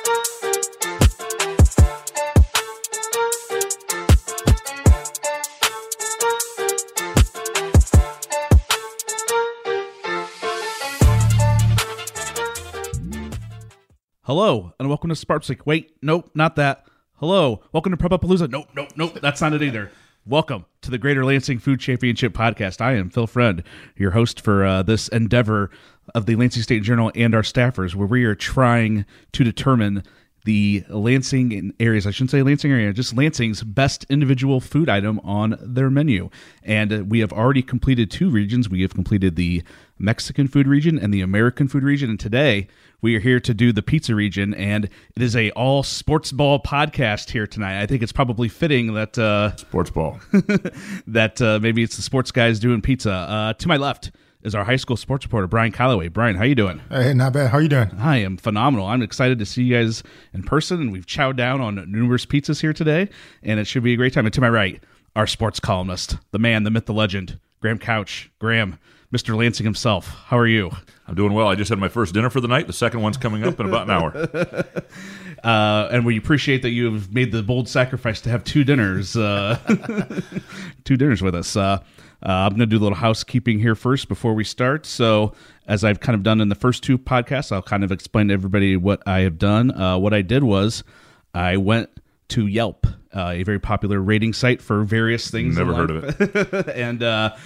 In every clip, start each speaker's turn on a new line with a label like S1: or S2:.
S1: Hello, and welcome to Sparks. Wait, nope, not that. Hello, welcome to Prep-A-Palooza. Nope, that's not it either. Welcome to the Greater Lansing Food Championship Podcast. I am Phil Friend, your host for this endeavor of the Lansing State Journal and our staffers, where we are trying to determine the Lansing areas, I shouldn't say Lansing area, just Lansing's best individual food item on their menu. And we have already completed two regions. We have completed the Mexican food region and the American food region. And today we are here to do the pizza region. And it is a all sports ball podcast here tonight. I think it's probably fitting that
S2: sports ball
S1: that maybe it's the sports guys doing pizza. To my left is our high school sports reporter, Brian Calloway. Brian, how you doing?
S3: Hey, not bad. How are you doing?
S1: I am phenomenal. I'm excited to see you guys in person, and we've chowed down on numerous pizzas here today, and it should be a great time. And to my right, our sports columnist, the man, the myth, the legend, Graham Couch. Graham, Mr. Lansing himself. How are you?
S2: I'm doing well. I just had my first dinner for the night. The second one's coming up in about an hour.
S1: And we appreciate that you have made the bold sacrifice to have two dinners, two dinners with us. I'm going to do a little housekeeping here first before we start. So as I've kind of done in the first two podcasts, I'll kind of explain to everybody what I have done. What I did was I went to Yelp, a very popular rating site for various things.
S2: Never heard of it.
S1: And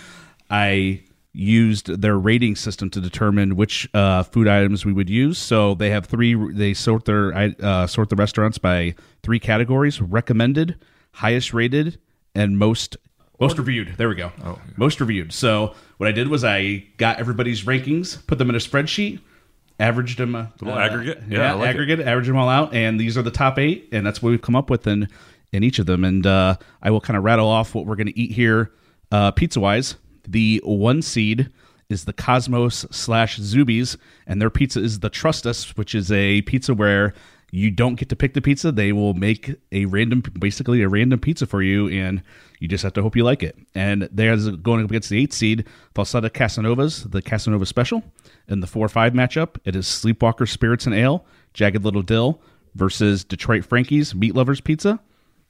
S1: I used their rating system to determine which food items we would use. So they have they sort the restaurants by three categories: recommended, highest rated, and most reviewed. There we go. Oh, yeah. Most reviewed. So what I did was I got everybody's rankings, put them in a spreadsheet, averaged them.
S2: A little aggregate?
S1: Yeah, like aggregate, averaged them all out, and these are the top 8, and that's what we've come up with in each of them. And I will kind of rattle off what we're going to eat here pizza-wise. The 1 seed is the Cosmos / Zuby's, and their pizza is the Trust Us, which is a pizza where you don't get to pick the pizza. They will make basically a random pizza for you, and you just have to hope you like it. And there's going up against the 8 seed, Falsetta Casanovas, the Casanova Special. In the 4-5 matchup, it is Sleepwalker Spirits and Ale, Jagged Little Dill versus Detroit Frankie's Meat Lovers Pizza.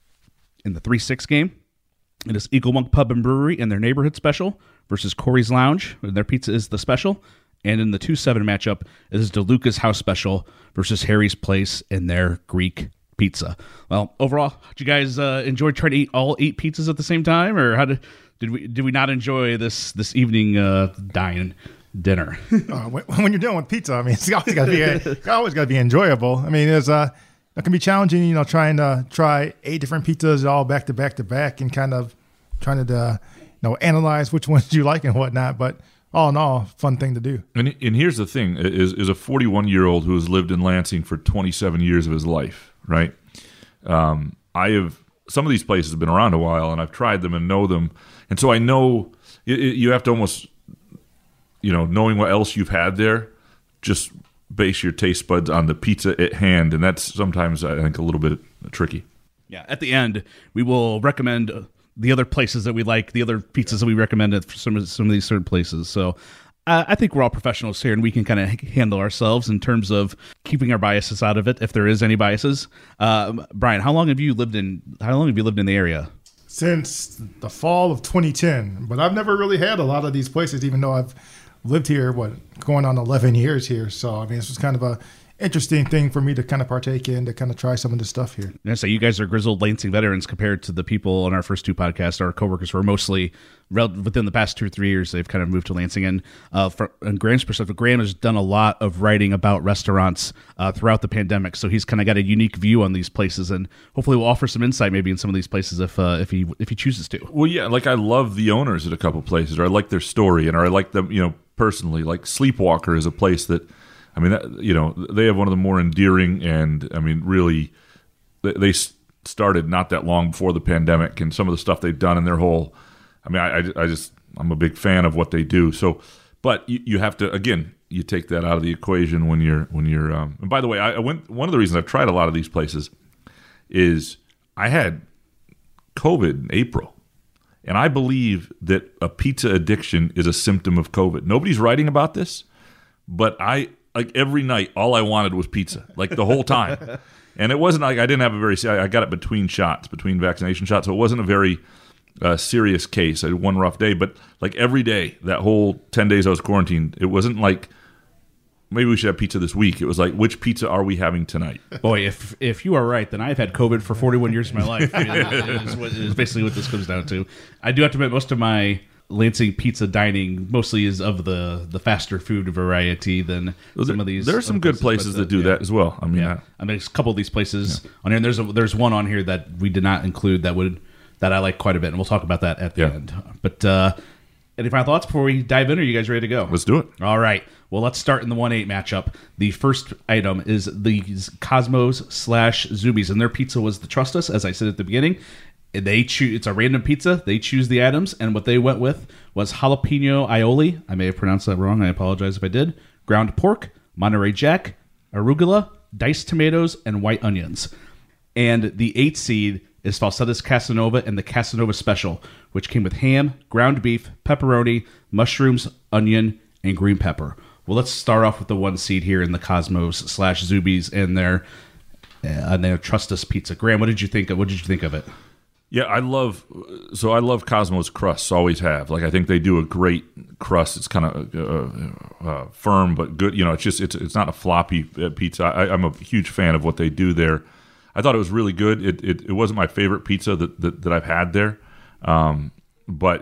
S1: In the 3-6 game, it is Eagle Monk Pub and Brewery and their Neighborhood Special versus Corey's Lounge, and their pizza is the Special. And in the 2-7 matchup, it is DeLuca's House Special versus Harry's Place and their Greek pizza. Well, overall, did you guys enjoy trying to eat all 8 pizzas at the same time, or how did we not enjoy this evening dinner?
S3: When you're dealing with pizza, I mean, it's always got to be enjoyable. I mean, it can be challenging, trying to try 8 different pizzas all back to back to back, and kind of trying to analyze which ones you like and whatnot, but all in all, fun thing to do.
S2: And here's the thing: is a 41-year-old who has lived in Lansing for 27 years of his life, right? Some of these places have been around a while, and I've tried them and know them, and so I know you have to almost, knowing what else you've had there, just base your taste buds on the pizza at hand, and that's sometimes I think a little bit tricky.
S1: Yeah, at the end we will recommend the other places that we like, the other pizzas that we recommended for some of these certain places. So I think we're all professionals here, and we can kind of handle ourselves in terms of keeping our biases out of it, if there is any biases. Brian, how long have you lived in the area?
S3: Since the fall of 2010, but I've never really had a lot of these places, even though I've lived here, going on 11 years here. So, I mean, this was kind of a interesting thing for me to kind of partake in, to kind of try some of the stuff here.
S1: And so you guys are grizzled Lansing veterans compared to the people on our first 2 podcasts. Our coworkers were mostly within the past 2 or 3 years, they've kind of moved to Lansing. And from Graham's perspective, Graham has done a lot of writing about restaurants throughout the pandemic. So he's kind of got a unique view on these places, and hopefully will offer some insight maybe in some of these places if he chooses to.
S2: Well, yeah, like I love the owners at a couple places, or I like their story, or I like them, personally. Like Sleepwalker is a place that, I mean, they have one of the more endearing, and I mean, really, they started not that long before the pandemic, and some of the stuff they've done in their whole, I mean, I'm a big fan of what they do. So, but you have to, again, you take that out of the equation when you're. And by the way, one of the reasons I've tried a lot of these places is I had COVID in April. And I believe that a pizza addiction is a symptom of COVID. Nobody's writing about this, but like every night, all I wanted was pizza, like the whole time. And it wasn't like I didn't have a very. I got it between vaccination shots, so it wasn't a very serious case. I had one rough day, but like every day, that whole 10 days I was quarantined, it wasn't like maybe we should have pizza this week. It was like, which pizza are we having tonight?
S1: Boy, if you are right, then I've had COVID for 41 years of my life. Is basically what this comes down to. I do have to admit, most of my Lansing pizza dining mostly is of the faster food variety than some of these.
S2: There are some good places that do that as well. I mean,
S1: there's a couple of these places on here. And there's one on here that we did not include that I like quite a bit, and we'll talk about that at the end. But any final thoughts before we dive in? Are you guys ready to go?
S2: Let's do it.
S1: All right. Well, let's start in the 1-8 matchup. The first item is the Cosmos / Zuby's, and their pizza was the Trust Us, as I said at the beginning. It's a random pizza. They choose the items, and what they went with was jalapeno aioli. I may have pronounced that wrong. I apologize if I did. Ground pork, Monterey Jack, arugula, diced tomatoes, and white onions. And the 8 seed is Falsettas Casanova and the Casanova Special, which came with ham, ground beef, pepperoni, mushrooms, onion, and green pepper. Well, let's start off with the 1 seed here in the Cosmos / Zuby's and their Trust Us pizza. Graham, what did you think of it?
S2: Yeah, I love Cosmos crusts. Always have. Like I think they do a great crust. It's kind of firm but good. You know, it's not a floppy pizza. I'm a huge fan of what they do there. I thought it was really good. It wasn't my favorite pizza that I've had there, but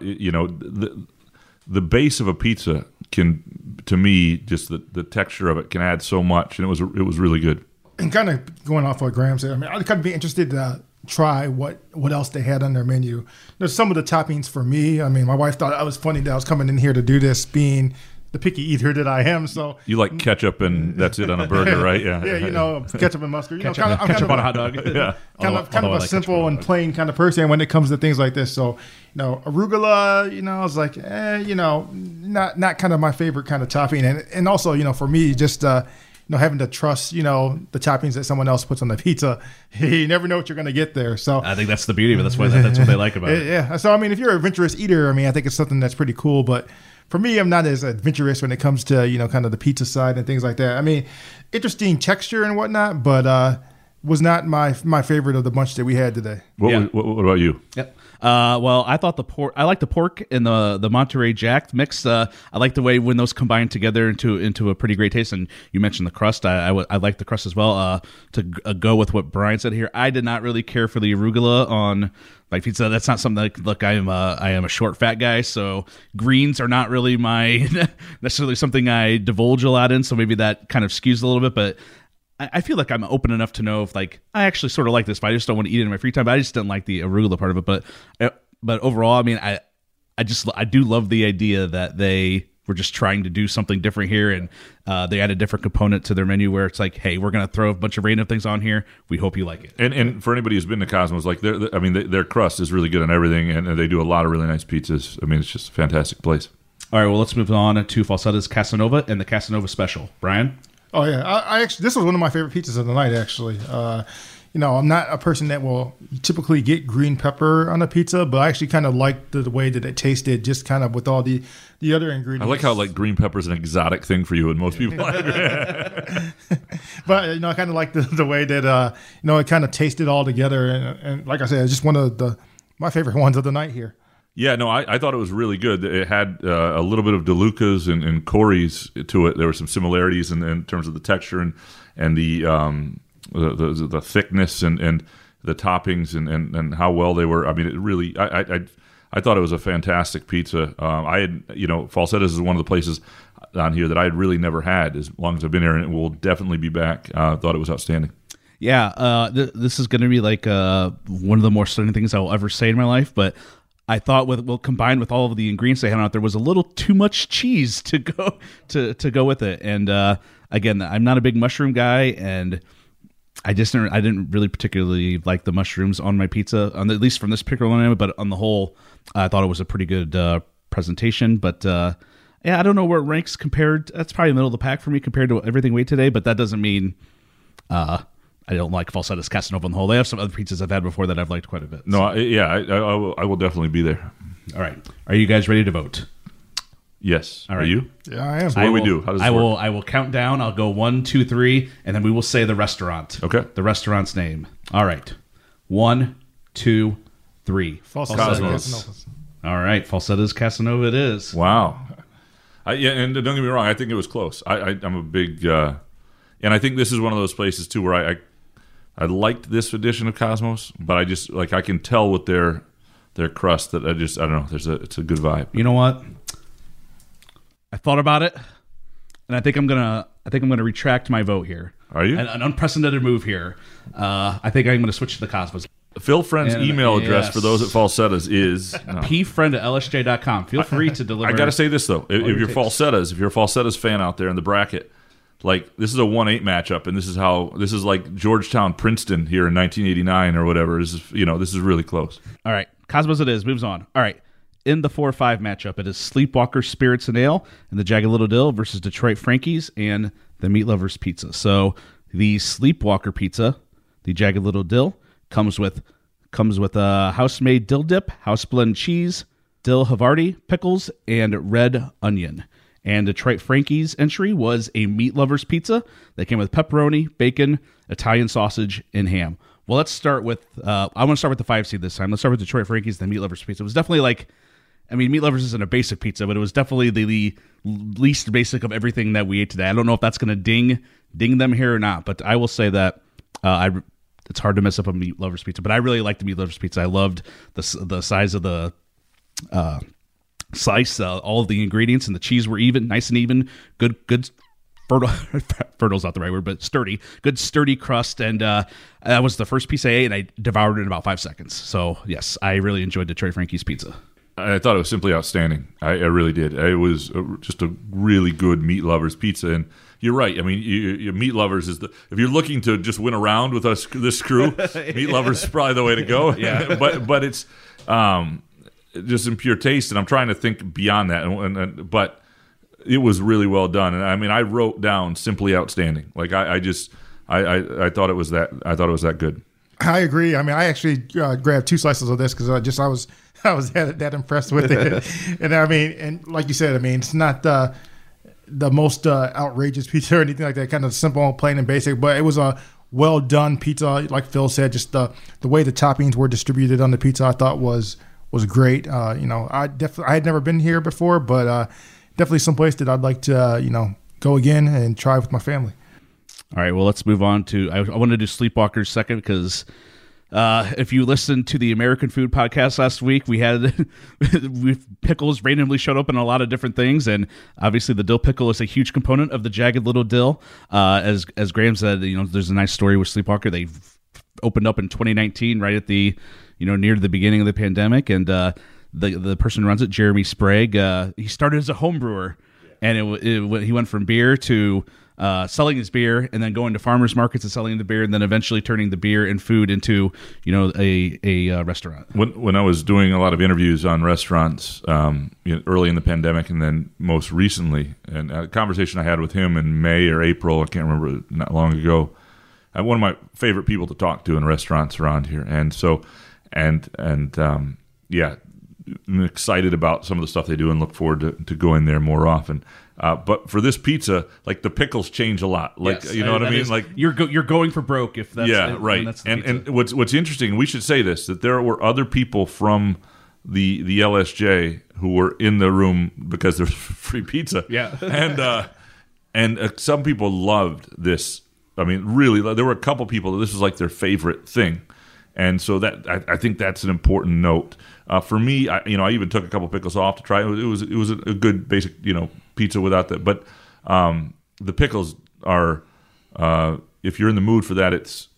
S2: the base of a pizza can, to me, just the texture of it can add so much, and it was really good.
S3: And kind of going off what Graham said, I mean, I'd kind of be interested to try what else they had on their menu. There's some of the toppings for me. I mean, my wife thought I was funny that I was coming in here to do this, being the picky eater that I am. So
S2: you like ketchup and that's it on a burger, right? Yeah,
S3: yeah. Ketchup and mustard.
S1: Ketchup on a hot dog.
S2: Yeah,
S3: kind of a simple and plain kind of person when it comes to things like this. So arugula, I was like, not kind of my favorite kind of topping, and also for me just. Having to trust, the toppings that someone else puts on the pizza, you never know what you're going to get there. So
S1: I think that's the beauty of it. That's what they like about it.
S3: Yeah. So I mean, if you're an adventurous eater, I mean, I think it's something that's pretty cool. But for me, I'm not as adventurous when it comes to kind of the pizza side and things like that. I mean, interesting texture and whatnot, but was not my favorite of the bunch that we had today.
S2: What about you?
S1: Yep. Well, I thought I like the pork and the Monterey Jack mix. I like the way when those combine together into a pretty great taste. And you mentioned the crust. I like the crust as well. To go with what Brian said here, I did not really care for the arugula on my pizza. That's not something that, look, I am a short fat guy, so greens are not really my necessarily something I divulge a lot in. So maybe that kind of skews a little bit, but I feel like I'm open enough to know if I actually sort of like this, but I just don't want to eat it in my free time. But I just didn't like the arugula part of it. But overall, I mean, I do love the idea that they were just trying to do something different here, and they add a different component to their menu where it's like, hey, we're going to throw a bunch of random things on here. We hope you like it.
S2: And for anybody who's been to Cosmos, their crust is really good on everything, and they do a lot of really nice pizzas. I mean, it's just a fantastic place.
S1: All right, well, let's move on to Falsettas Casanova and the Casanova Special. Brian?
S3: Oh yeah, I actually, this was one of my favorite pizzas of the night. Actually, I'm not a person that will typically get green pepper on a pizza, but I actually kind of liked the way that it tasted, just kind of with all the other ingredients.
S2: I like how green pepper is an exotic thing for you, and most people like it.
S3: But I kind of like the way that it kind of tasted all together, and like I said, it's just one of my favorite ones of the night here.
S2: Yeah, no, I thought it was really good. It had a little bit of DeLuca's and Corey's to it. There were some similarities in terms of the texture and the thickness and the toppings and how well they were. I mean, it really, I thought it was a fantastic pizza. I had, Falsettas is one of the places on here that I had really never had as long as I've been here, and it will definitely be back. I thought it was outstanding.
S1: Yeah, this is going to be one of the more stunning things I will ever say in my life, but I thought combined with all of the ingredients they had out there was a little too much cheese to go with it. And again, I'm not a big mushroom guy, and I didn't really particularly like the mushrooms on my pizza, at least from this particular one. But on the whole, I thought it was a pretty good presentation. But I don't know where it ranks compared. That's probably middle of the pack for me compared to everything we ate today. But that doesn't mean I don't like Falsettas Casanova on the whole. They have some other pizzas I've had before that I've liked quite a bit.
S2: No, I will definitely be there.
S1: All right. Are you guys ready to vote?
S2: Yes.
S1: All
S2: Are
S1: right.
S2: you?
S3: Yeah, I am.
S2: So what do we do? How does this work?
S1: I will count down. I'll go 1, 2, 3, and then we will say the restaurant.
S2: Okay.
S1: The restaurant's name. All right. 1, 2, 3.
S2: Cosmos.
S1: All right. Falsetta's Casanova it is.
S2: Wow. Yeah, and don't get me wrong. I think it was close. I'm a big, and I think this is one of those places too where I liked this edition of Cosmos, but I just like I can tell with their crust that I don't know. It's a good vibe.
S1: You know what? I thought about it, and I think I'm gonna retract my vote here.
S2: Are you?
S1: An unprecedented move here. I think I'm gonna switch to the Cosmos.
S2: Phil Friend's
S1: And-
S2: email address
S1: yes.
S2: for those at Falsettas is.
S1: pfriend@lsj.com. Feel free to deliver.
S2: I got to say this though: if you're
S1: takes.
S2: Falsettas, if you're a Falsettas fan out there in the bracket, like this is a 1-8 matchup, and this is like Georgetown Princeton here in 1989 or whatever. This is really close.
S1: All right, Cosmos it is. Moves on. All right, in the 4-5 matchup, it is Sleepwalker Spirits and Ale and the Jagged Little Dill versus Detroit Frankies and the Meat Lovers Pizza. So the Sleepwalker Pizza, the Jagged Little Dill, comes with a house-made dill dip, house blend cheese, dill Havarti, pickles, and red onion. And Detroit Frankie's entry was a Meat Lovers Pizza that came with pepperoni, bacon, Italian sausage, and ham. Well, let's start with I want to start with the 5 seed this time. Let's start with Detroit Frankie's, the Meat Lovers Pizza. It was definitely Meat Lovers isn't a basic pizza, but it was definitely the least basic of everything that we ate today. I don't know if that's going to ding them here or not, but I will say that it's hard to mess up a Meat Lovers Pizza, but I really liked the Meat Lovers Pizza. I loved the size of the slice. All of the ingredients and the cheese were nice and even. Good fertile's not the right word, but sturdy. Good sturdy crust, and that was the first piece I ate, and I devoured it in about 5 seconds. So yes, I really enjoyed Detroit Frankie's pizza.
S2: I thought it was simply outstanding. I really did. It was just a really good Meat Lovers Pizza, and you're right. I mean, your Meat Lovers is if you're looking to just win a round with us, this crew, Meat Lovers is probably the way to go.
S1: Yeah.
S2: but it's just in pure taste, and I'm trying to think beyond that. But it was really well done, and I mean, I wrote down simply outstanding. Like I thought it was that. I thought it was that good.
S3: I agree. I mean, I actually grabbed 2 slices of this because I was that impressed with it. And I mean, and like you said, I mean, it's not the most outrageous pizza or anything like that. Kind of simple, plain and basic, but it was a well done pizza. Like Phil said, just the way the toppings were distributed on the pizza, I thought was great. I had never been here before, but definitely someplace that I'd like to go again and try with my family.
S1: All right, well, let's move on to. I want to do Sleepwalkers second because if you listened to the American Food Podcast last week, we had pickles randomly showed up in a lot of different things, and obviously the dill pickle is a huge component of the Jagged Little Dill. As Graham said, there's a nice story with Sleepwalker. They opened up in 2019, right at the near the beginning of the pandemic, and the person who runs it, Jeremy Sprague, he started as a home brewer, and he went from beer to selling his beer, and then going to farmers markets and selling the beer, and then eventually turning the beer and food into a restaurant.
S2: When I was doing a lot of interviews on restaurants early in the pandemic, and then most recently, and a conversation I had with him in May or April, I can't remember, not long ago. One of my favorite people to talk to in restaurants around here, and so yeah, I'm excited about some of the stuff they do and look forward to going there more often. But for this pizza, like the pickles change a lot. Like
S1: Yes,
S2: you know what I mean?
S1: is,
S2: like
S1: you're going for broke if that's
S2: right.
S1: That's the
S2: And
S1: pizza.
S2: what's interesting, we should say this, that there were other people from the LSJ who were in the room because there's free pizza.
S1: Yeah.
S2: and some people loved this. I mean, really, there were a couple people that this was like their favorite thing. And so that I think that's an important note. For me, I even took a couple pickles off to try. It was a good basic pizza without that. But the pickles are, if you're in the mood for that, it's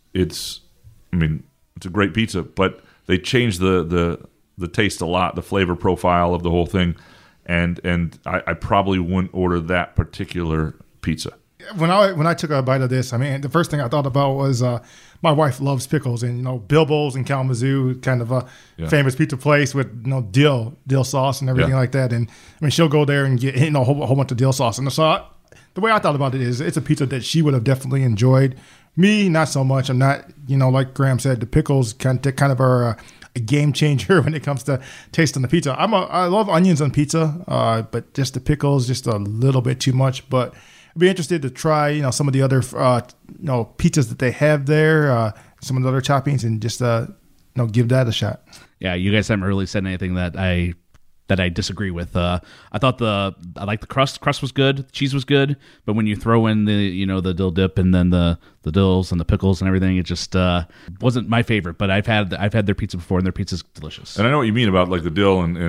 S2: a great pizza. But they change the taste a lot, the flavor profile of the whole thing, and I probably wouldn't order that particular pizza.
S3: When I took a bite of this, I mean, the first thing I thought about was my wife loves pickles, and Bilbo's in Kalamazoo, kind of a famous pizza place with dill sauce and everything like that. And I mean, she'll go there and get a whole bunch of dill sauce. And so the way I thought about it is, it's a pizza that she would have definitely enjoyed. Me, not so much. I'm not, like Graham said, the pickles kind of are a a game changer when it comes to tasting the pizza. I love onions on pizza, but just the pickles just a little bit too much. But I'd be interested to try some of the other pizzas that they have there, some of the other toppings, and just give that a shot.
S1: Yeah, you guys haven't really said anything that I disagree with. I thought I like the crust. Crust was good. The cheese was good. But when you throw in the dill dip and then the dills and the pickles and everything, it just wasn't my favorite. But I've had their pizza before, and their pizza's delicious.
S2: And I know what you mean about like the dill and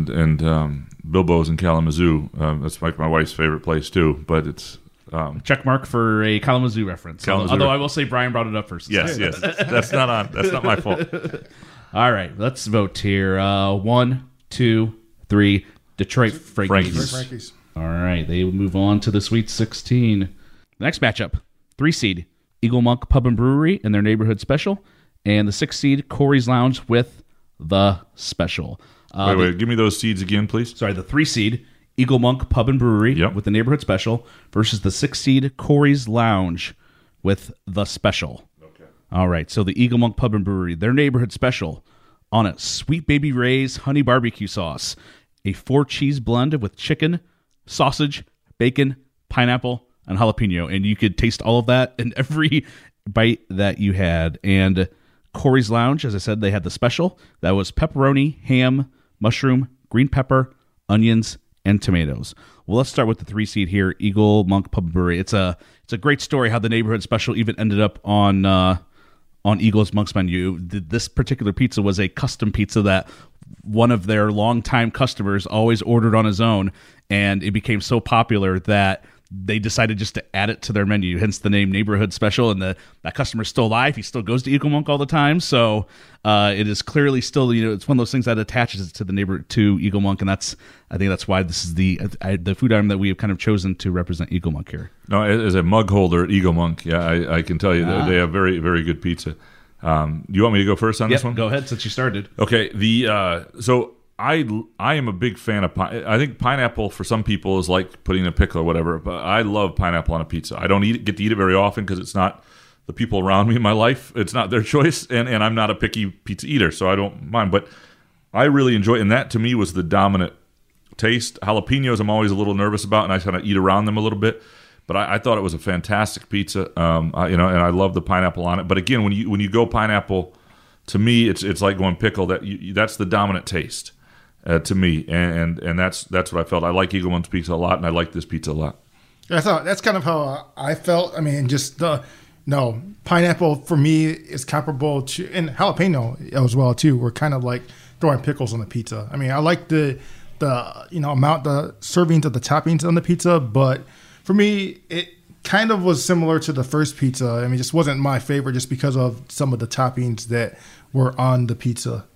S2: Bilbo's in Kalamazoo. That's like my wife's favorite place too. But it's
S1: check mark for a Kalamazoo reference. Although I will say Brian brought it up first.
S2: Yes. That's not my fault.
S1: All right, let's vote here. 1, 2, 3. Detroit Frankie's. All right, they move on to the Sweet 16. The next matchup: 3 seed Eagle Monk Pub and Brewery and their neighborhood special, and the 6 seed Corey's Lounge with the special.
S2: Wait, give me those seeds again, please.
S1: Sorry, the 3 seed Eagle Monk Pub and Brewery with the neighborhood special versus the 6 seed Corey's Lounge with the special. Okay. All right, so the Eagle Monk Pub and Brewery, their neighborhood special on a Sweet Baby Ray's honey barbecue sauce, a 4-cheese blend with chicken, sausage, bacon, pineapple, and jalapeno. And you could taste all of that in every bite that you had. And Corey's Lounge, as I said, they had the special. That was pepperoni, ham, mushroom, green pepper, onions, and tomatoes. Well, let's start with the 3 seed here, Eagle Monk Pub and Brewery. It's a great story how the neighborhood special even ended up on Eagle's Monk's menu. This particular pizza was a custom pizza that one of their longtime customers always ordered on his own, and it became so popular that they decided just to add it to their menu, hence the name Neighborhood Special. And that customer's still alive. He still goes to Eagle Monk all the time. So it is clearly still, it's one of those things that attaches to Eagle Monk. And I think that's why this is the food item that we have kind of chosen to represent Eagle Monk here.
S2: No, as a mug holder at Eagle Monk, I can tell you that they have very, very good pizza. You want me to go first on this one?
S1: Go ahead, since you started.
S2: Okay. So I am a big fan of I think pineapple for some people is like putting a pickle or whatever, but I love pineapple on a pizza. I don't get to eat it very often because it's not the people around me in my life. It's not their choice, and I'm not a picky pizza eater, so I don't mind. But I really enjoy it, and that to me was the dominant taste. Jalapenos I'm always a little nervous about, and I kind of eat around them a little bit. But I thought it was a fantastic pizza, and I love the pineapple on it. But again, when you go pineapple, to me it's like going pickle. That's the dominant taste. To me, and that's what I felt. I like Eagle Monk's pizza a lot, and I like this pizza a lot.
S3: I thought that's kind of how I felt. I mean, just pineapple for me is comparable to, and jalapeno as well too. We're kind of like throwing pickles on the pizza. I mean, I like the amount, the servings of the toppings on the pizza, but for me, it kind of was similar to the first pizza. I mean, it just wasn't my favorite just because of some of the toppings that were on the pizza.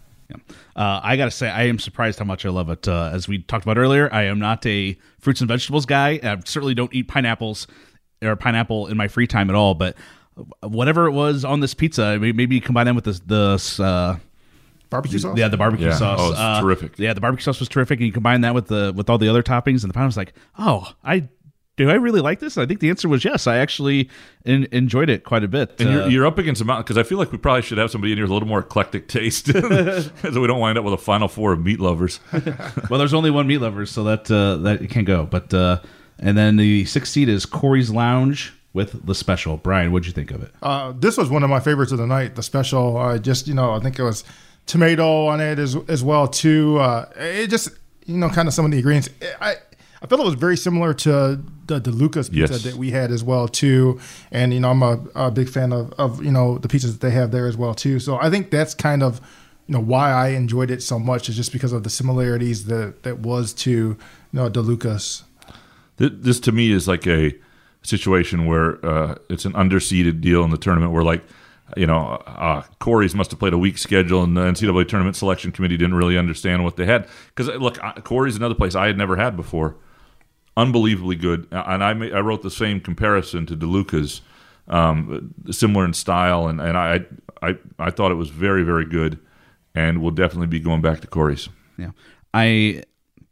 S1: I gotta say, I am surprised how much I love it. As we talked about earlier, I am not a fruits and vegetables guy. I certainly don't eat pineapple in my free time at all. But whatever it was on this pizza, maybe combine them with the
S3: barbecue sauce.
S1: Yeah, the barbecue sauce.
S2: Oh, it's terrific.
S1: Yeah, the barbecue sauce was terrific, and you combine that with all the other toppings, and the final was like, do I really like this? I think the answer was yes. I actually enjoyed it quite a bit.
S2: And you're up against a mountain, because I feel like we probably should have somebody in here with a little more eclectic taste, so we don't wind up with a final four of meat lovers.
S1: Well, there's only one meat lover, so that can go. But and then the 6th seed is Corey's Lounge with the special. Brian, what'd you think of it?
S3: This was one of my favorites of the night. The special, I think it was tomato on it as well too. It just kind of some of the ingredients. I felt it was very similar to the DeLuca's pizza that we had as well too, and I'm a big fan of the pizzas that they have there as well too. So I think that's kind of why I enjoyed it so much, is just because of the similarities that was to DeLuca's.
S2: This to me is like a situation where it's an underseeded deal in the tournament, where like Corey's must have played a weak schedule, and the NCAA tournament selection committee didn't really understand what they had. Because look, Corey's another place I had never had before. Unbelievably good, and I wrote the same comparison to DeLuca's, similar in style, and I thought it was very, very good, and we'll definitely be going back to Corey's.
S1: Yeah, let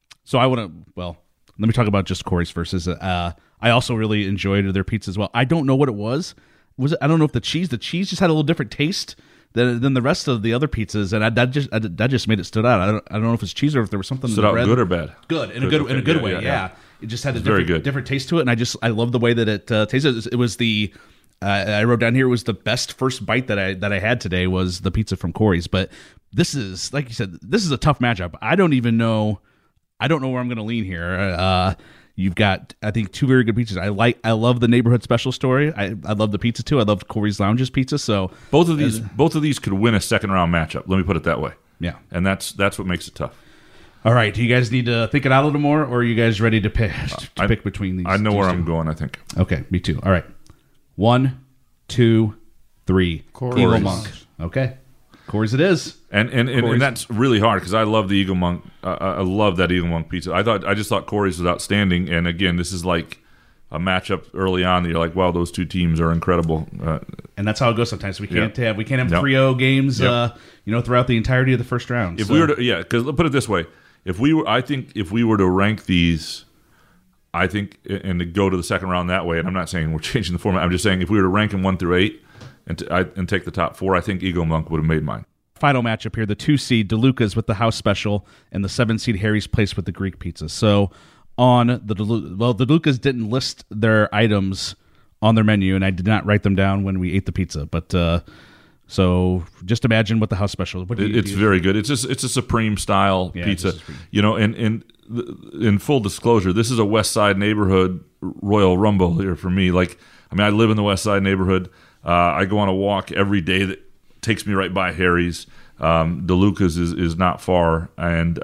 S1: me talk about just Corey's first. I also really enjoyed their pizza as well. I don't know what it was. I don't know if the cheese just had a little different taste than the rest of the other pizzas, and that just made it stood out. I don't know if it's cheese or if there was something
S2: Stood out good or bad?
S1: Good in a good way. Yeah. It just had a
S2: very good.
S1: different taste to it, and I love the way that it tasted. It was the I wrote down here it was the best first bite that I had today was the pizza from Corey's. But this is, like you said, this is a tough matchup. I don't know where I'm going to lean here. You've got, I think, two very good pizzas. I love the neighborhood special story. I love the pizza too. I love Corey's Lounge's pizza. So
S2: both of these could win a second round matchup. Let me put it that way.
S1: Yeah,
S2: and that's what makes it tough.
S1: All right, do you guys need to think it out a little more, or are you guys ready to pick between these?
S2: I know where I'm going, I think.
S1: Okay, me too. All right, 1, 2, 3.
S3: Corey's.
S1: Eagle Monk. Okay, Corey's it is.
S2: And that's really hard because I love the Eagle Monk. I love that Eagle Monk pizza. I just thought Corey's was outstanding. And again, this is like a matchup early on that you're like, wow, those two teams are incredible.
S1: And that's how it goes sometimes. We can't have 3-0 games, throughout the entirety of the first round.
S2: Because put it this way, if we were to rank these, I think, and to go to the second round that way, and I'm not saying we're changing the format. I'm just saying if we were to rank them 1 through 8 and take the top 4, I think Eagle Monk would have made mine.
S1: Final matchup here: the 2 seed DeLuca's with the house special, and the 7 seed Harry's Place with the Greek pizza. So on the DeLuca's didn't list their items on their menu, and I did not write them down when we ate the pizza. But so just imagine what the house special.
S2: It's very good. It's a Supreme style pizza. And in full disclosure, this is a West Side neighborhood Royal Rumble here for me. I live in the West Side neighborhood. I go on a walk every day that takes me right by Harry's. DeLuca's is not far, and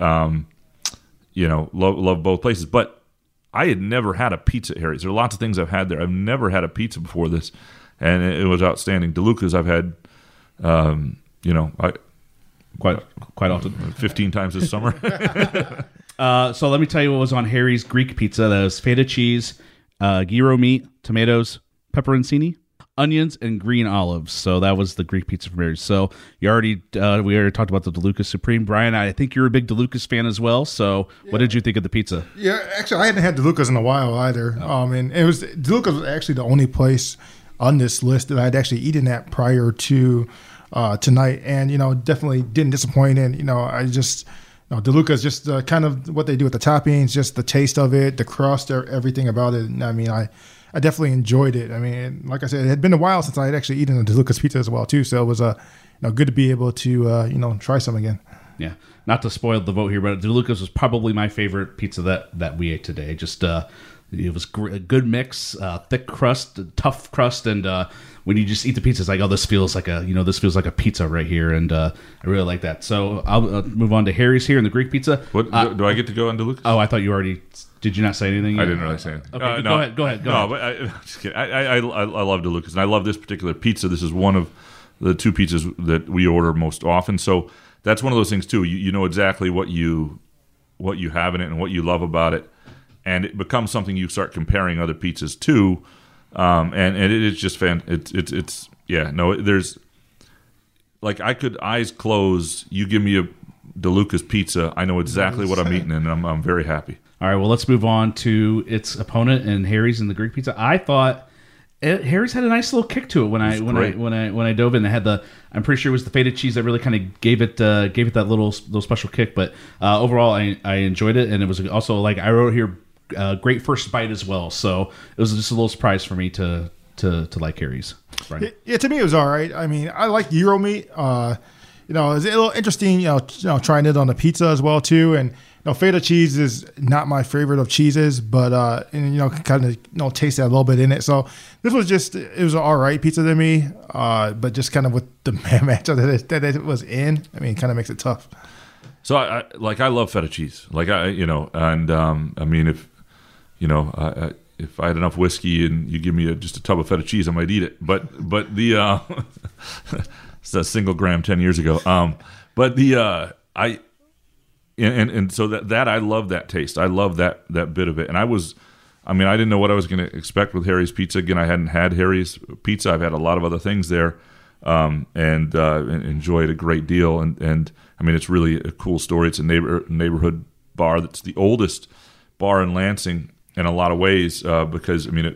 S2: love both places. But I had never had a pizza at Harry's. There are lots of things I've had there. I've never had a pizza before this, and it was outstanding. DeLuca's I've had,
S1: quite often,
S2: 15 times this summer.
S1: So let me tell you what was on Harry's Greek pizza. That was feta cheese, gyro meat, tomatoes, pepperoncini, onions, and green olives. So that was the Greek pizza from Harry's. So we already talked about the DeLuca's Supreme. Brian, I think you're a big DeLuca's fan as well. So what did you think of the pizza?
S3: Yeah, actually, I hadn't had DeLuca's in a while either.
S1: Oh.
S3: And DeLuca's was actually the only place on this list that I'd actually eaten at prior to tonight, and definitely didn't disappoint. And DeLuca's just kind of what they do with the toppings, just the taste of it, the crust, everything about it. I definitely enjoyed it. Like I said, it had been a while since I had actually eaten a DeLuca's pizza as well too. So it was good to be able to try some again.
S1: Yeah, not to spoil the vote here, but DeLuca's was probably my favorite pizza that we ate today. Just it was a good mix, thick crust, tough crust, and when you just eat the pizza, it's like, oh, this feels like a pizza right here, and I really like that. So I'll move on to Harry's here and the Greek pizza.
S2: What do I get to go on DeLuca's?
S1: Oh, I thought you already. Did you not say anything?
S2: I didn't really say anything.
S1: Okay,
S2: no.
S1: Go ahead.
S2: No, but I'm just kidding. I love DeLuca's, and I love this particular pizza. This is one of the 2 pizzas that we order most often. So that's one of those things too. You know exactly what you have in it and what you love about it, and it becomes something you start comparing other pizzas to. And it is just there's like I could eyes closed. You give me a DeLuca's pizza, I know exactly what I'm eating, and I'm very happy.
S1: All right, well, let's move on to its opponent and Harry's and the Greek pizza. I thought Harry's had a nice little kick to it when I dove in. It had I'm pretty sure it was the feta cheese that really kind of gave it that little special kick. But overall, I enjoyed it, and it was also, like I wrote here, great first bite as well. So it was just a little surprise for me to like Harry's. Right.
S3: Yeah, to me it was all right. I like gyro meat. It was a little interesting. Trying it on the pizza as well too, and. Feta cheese is not my favorite of cheeses, but kind of taste that a little bit in it. So this was it was an all right pizza to me, but just kind of with the matchup that it was in, kind of makes it tough.
S2: So I love feta cheese, if I had enough whiskey and you give me just a tub of feta cheese, I might eat it. But the it's a single gram 10 years ago. And so that I love that taste. I love that bit of it. And I didn't know what I was going to expect with Harry's Pizza. Again, I hadn't had Harry's Pizza. I've had a lot of other things there, and enjoyed a great deal. And it's really a cool story. It's a neighborhood bar that's the oldest bar in Lansing in a lot of ways, because it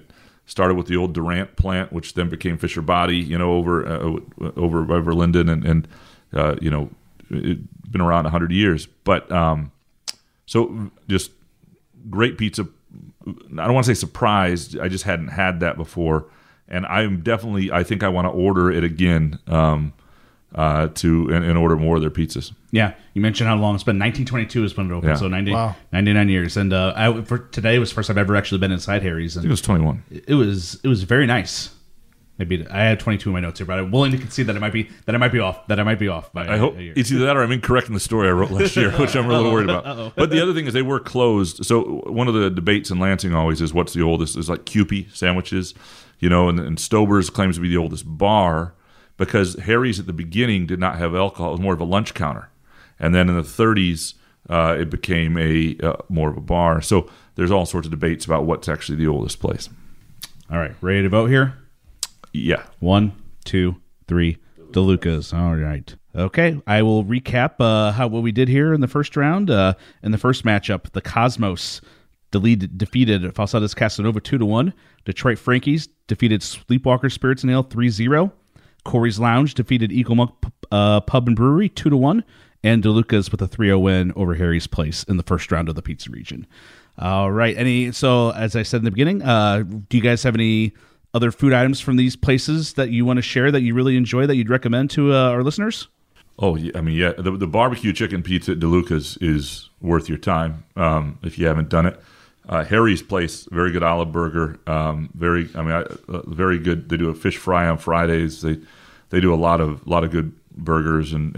S2: Started with the old Durant plant, which then became Fisher Body, over Linden, and it's been around 100 years. But so just great pizza. I don't want to say surprised. I just hadn't had that before, and I think I want to order it again and order more of their pizzas.
S1: Yeah, you mentioned how long it's been. 1922 is when it opened,
S2: Yeah.
S1: so 99 years. And for today was the first time I've ever actually been inside Harry's.
S2: I
S1: And
S2: think it was 21.
S1: it was very nice. Maybe I had 22 in my notes here, but I'm willing to concede that I might be off. By
S2: I hope
S1: a year.
S2: it's either that or I'm incorrect in the story I wrote last year, which I'm a little worried about. But the other thing is they were closed. So one of the debates in Lansing always is what's the oldest? Is like Kewpie sandwiches, and Stober's claims to be the oldest bar because Harry's at the beginning did not have alcohol. It was more of a lunch counter. And then in the 30s, it became more of a bar. So there's all sorts of debates about what's actually the oldest place.
S1: All right, ready to vote here?
S2: Yeah.
S1: 1, 2, 3. DeLucas. All right. Okay, I will recap what we did here in the first round. In the first matchup, the Cosmos defeated Falsetas Casanova 2-1. Detroit Frankies defeated Sleepwalker Spirits and Ale 3-0. Corey's Lounge defeated Eagle Monk Pub and Brewery 2-1. And DeLucas with a 3-0 win over Harry's Place in the first round of the pizza region. All right. So as I said in the beginning, do you guys have any other food items from these places that you want to share that you really enjoy that you'd recommend to our listeners?
S2: Oh, yeah. I mean, yeah, the barbecue chicken pizza at DeLucas is worth your time if you haven't done it. Harry's Place, very good olive burger. Very good. They do a fish fry on Fridays. They do a lot of good burgers and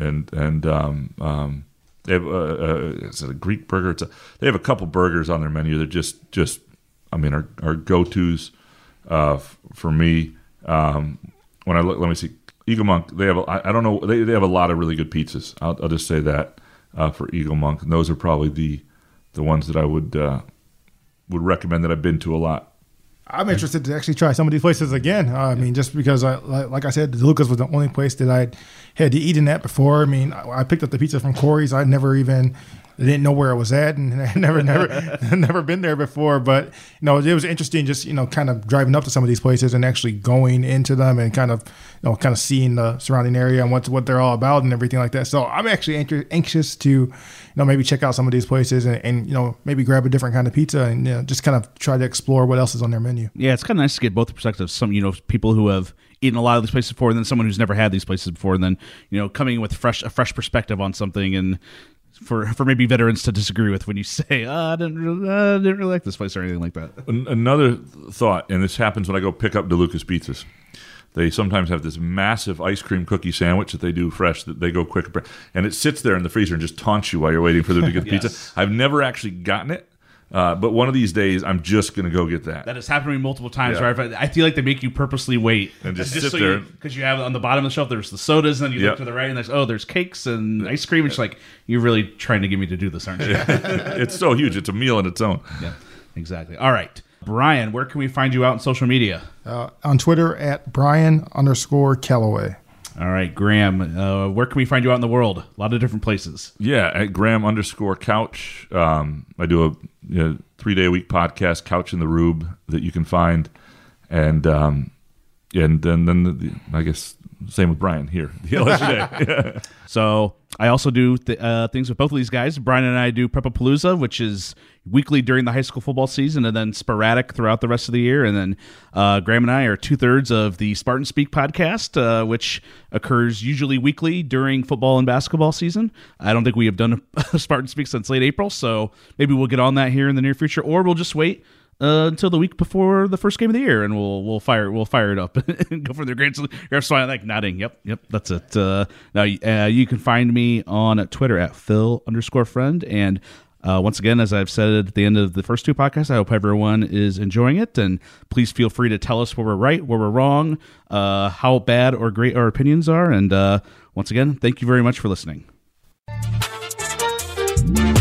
S2: they have is it a Greek burger? They have a couple burgers on their menu. They're just are go-tos for me. When I look, let me see. Eagle Monk. They have I don't know. They have a lot of really good pizzas. I'll just say that for Eagle Monk, and those are probably the ones that I would recommend that I've been to a lot.
S3: I'm interested to actually try some of these places again. Just because, like I said, DeLucas was the only place that I had to eat in at before. I picked up the pizza from Corey's. I didn't know where it was at, and I had never been there before. But it was interesting, just kind of driving up to some of these places and actually going into them and kind of seeing the surrounding area and what they're all about and everything like that. So I'm actually anxious to maybe check out some of these places and maybe grab a different kind of pizza and just kind of try to explore what else is on their menu.
S1: Yeah, it's kind of nice to get both perspectives. Some people who have eaten a lot of these places before, and then someone who's never had these places before, and then coming in with a fresh perspective on something. And for maybe veterans to disagree with when you say, I didn't really like this place or anything like that.
S2: Another thought, and this happens when I go pick up DeLucas pizzas. They sometimes have this massive ice cream cookie sandwich that they do fresh, that they go quick, and it sits there in the freezer and just taunts you while you're waiting for them to get the
S1: Yes.
S2: pizza. I've never actually gotten it, but one of these days I'm just going to go get that.
S1: That has happened to me multiple times.
S2: Yeah.
S1: Where I feel like they make you purposely wait
S2: And just sit there.
S1: because you have on the bottom of the shelf there's the sodas, and then you look to the right and there's cakes and ice cream. It's like, you're really trying to get me to do this, aren't you?
S2: It's so huge. It's a meal in its own.
S1: Yeah, exactly. All right, Brian, where can we find you out on social media?
S3: On Twitter at Brian_Calloway.
S1: All right, Graham, where can we find you out in the world? A lot of different places.
S2: Yeah, at Graham_Couch. I do a 3-day-a-week podcast, Couch in the Rube, that you can find, and then I guess same with Brian here, the LSJ.
S1: So I also do things with both of these guys. Brian and I do Prepapalooza, which is weekly during the high school football season and then sporadic throughout the rest of the year. And then Graham and I are 2/3 of the Spartan Speak podcast, which occurs usually weekly during football and basketball season. I don't think we have done a Spartan Speak since late April, so maybe we'll get on that here in the near future, or we'll just wait until the week before the first game of the year, and we'll fire it up and go from there. You're smiling, like nodding. Yep, that's it. Now you can find me on Twitter at Phil_friend. And once again, as I've said at the end of the first two podcasts, I hope everyone is enjoying it. And please feel free to tell us where we're right, where we're wrong, how bad or great our opinions are. And once again, thank you very much for listening.